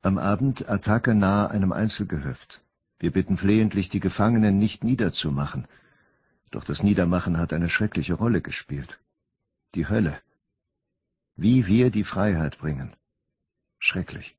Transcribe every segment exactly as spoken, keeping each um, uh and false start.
Am Abend Attacke nahe einem Einzelgehöft. Wir bitten flehentlich, die Gefangenen nicht niederzumachen. Doch das Niedermachen hat eine schreckliche Rolle gespielt. Die Hölle. Wie wir die Freiheit bringen. Schrecklich.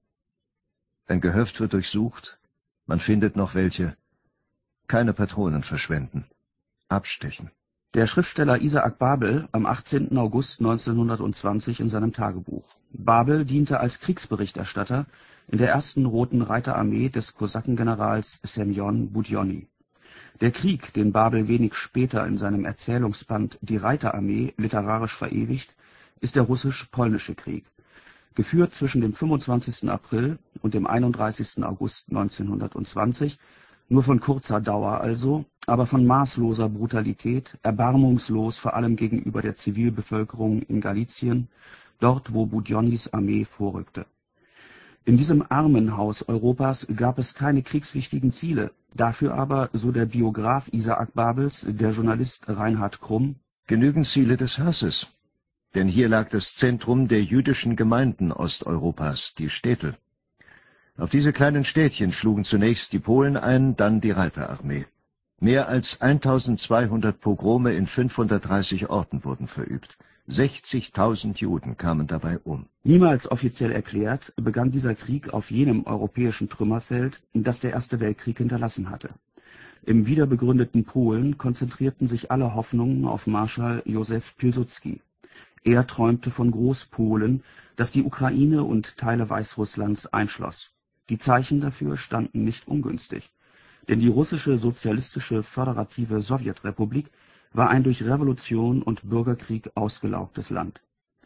Ein Gehöft wird durchsucht, man findet noch welche. Keine Patronen verschwenden. Abstechen. Der Schriftsteller Isaac Babel am achtzehnten August neunzehnhundertzwanzig in seinem Tagebuch. Babel diente als Kriegsberichterstatter in der ersten Roten Reiterarmee des Kosakengenerals Semjon Budjonny. Der Krieg, den Babel wenig später in seinem Erzählungsband Die Reiterarmee literarisch verewigt, ist der russisch-polnische Krieg, geführt zwischen dem fünfundzwanzigsten April und dem einunddreißigsten August neunzehnhundertzwanzig, nur von kurzer Dauer also, aber von maßloser Brutalität, erbarmungslos vor allem gegenüber der Zivilbevölkerung in Galizien, dort wo Budjonnys Armee vorrückte. In diesem Armenhaus Europas gab es keine kriegswichtigen Ziele, dafür aber, so der Biograf Isaac Babels, der Journalist Reinhard Krumm, genügend Ziele des Hasses. Denn hier lag das Zentrum der jüdischen Gemeinden Osteuropas, die Städte. Auf diese kleinen Städtchen schlugen zunächst die Polen ein, dann die Reiterarmee. Mehr als eintausendzweihundert Pogrome in fünfhundertdreißig Orten wurden verübt. sechzigtausend Juden kamen dabei um. Niemals offiziell erklärt, begann dieser Krieg auf jenem europäischen Trümmerfeld, das der Erste Weltkrieg hinterlassen hatte. Im wiederbegründeten Polen konzentrierten sich alle Hoffnungen auf Marschall Józef Pilsudski. Er träumte von Großpolen, das die Ukraine und Teile Weißrusslands einschloss. Die Zeichen dafür standen nicht ungünstig, denn die russische sozialistische föderative Sowjetrepublik war ein durch Revolution und Bürgerkrieg ausgelaugtes Land.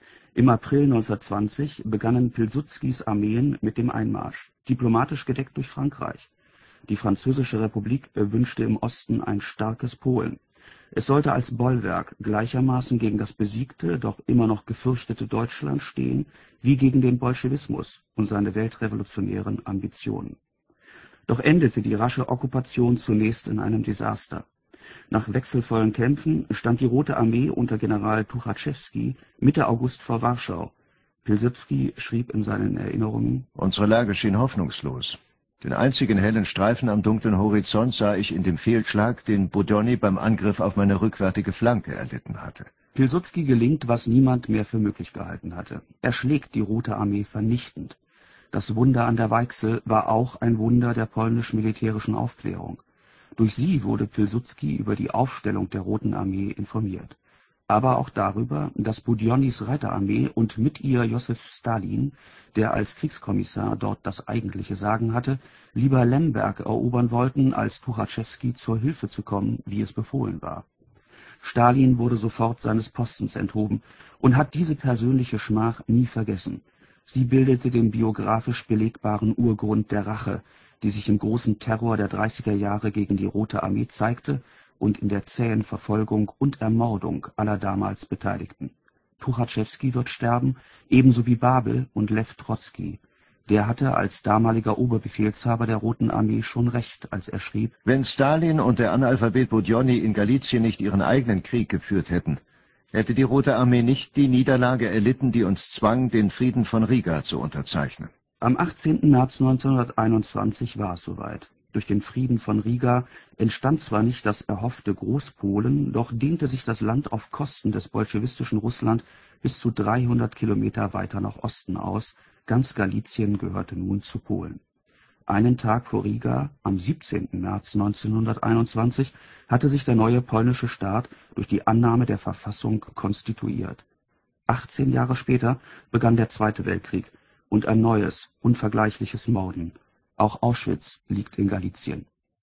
Im April neunzehnhundertzwanzig begannen Pilsudskis Armeen mit dem Einmarsch, diplomatisch gedeckt durch Frankreich. Die Französische Republik wünschte im Osten ein starkes Polen. Es sollte als Bollwerk gleichermaßen gegen das besiegte, doch immer noch gefürchtete Deutschland stehen, wie gegen den Bolschewismus und seine weltrevolutionären Ambitionen. Doch endete die rasche Okkupation zunächst in einem Desaster. Nach wechselvollen Kämpfen stand die Rote Armee unter General Tuchatschewski Mitte August vor Warschau. Pilsudski schrieb in seinen Erinnerungen: Unsere Lage schien hoffnungslos. Den einzigen hellen Streifen am dunklen Horizont sah ich in dem Fehlschlag, den Budjonny beim Angriff auf meine rückwärtige Flanke erlitten hatte. Pilsudski gelingt, was niemand mehr für möglich gehalten hatte. Er schlägt die Rote Armee vernichtend. Das Wunder an der Weichsel war auch ein Wunder der polnisch-militärischen Aufklärung. Durch sie wurde Pilsudski über die Aufstellung der Roten Armee informiert. Aber auch darüber, dass Budjonnys Reiterarmee und mit ihr Josef Stalin, der als Kriegskommissar dort das eigentliche Sagen hatte, lieber Lemberg erobern wollten, als Tuchatschewski zur Hilfe zu kommen, wie es befohlen war. Stalin wurde sofort seines Postens enthoben und hat diese persönliche Schmach nie vergessen. Sie bildete den biografisch belegbaren Urgrund der Rache, die sich im großen Terror der dreißiger Jahre gegen die Rote Armee zeigte und in der zähen Verfolgung und Ermordung aller damals Beteiligten. Tuchatschewski wird sterben, ebenso wie Babel und Lew Trotzki. Der hatte als damaliger Oberbefehlshaber der Roten Armee schon recht, als er schrieb: Wenn Stalin und der Analphabet Budjonny in Galizien nicht ihren eigenen Krieg geführt hätten, hätte die Rote Armee nicht die Niederlage erlitten, die uns zwang, den Frieden von Riga zu unterzeichnen. Am achtzehnten März neunzehnhunderteinundzwanzig war es soweit. Durch den Frieden von Riga entstand zwar nicht das erhoffte Großpolen, doch dehnte sich das Land auf Kosten des bolschewistischen Russland bis zu dreihundert Kilometer weiter nach Osten aus. Ganz Galizien gehörte nun zu Polen. Einen Tag vor Riga, am siebzehnten März neunzehnhunderteinundzwanzig, hatte sich der neue polnische Staat durch die Annahme der Verfassung konstituiert. achtzehn Jahre später begann der Zweite Weltkrieg und ein neues, unvergleichliches Morden. Auch Auschwitz liegt in Galizien.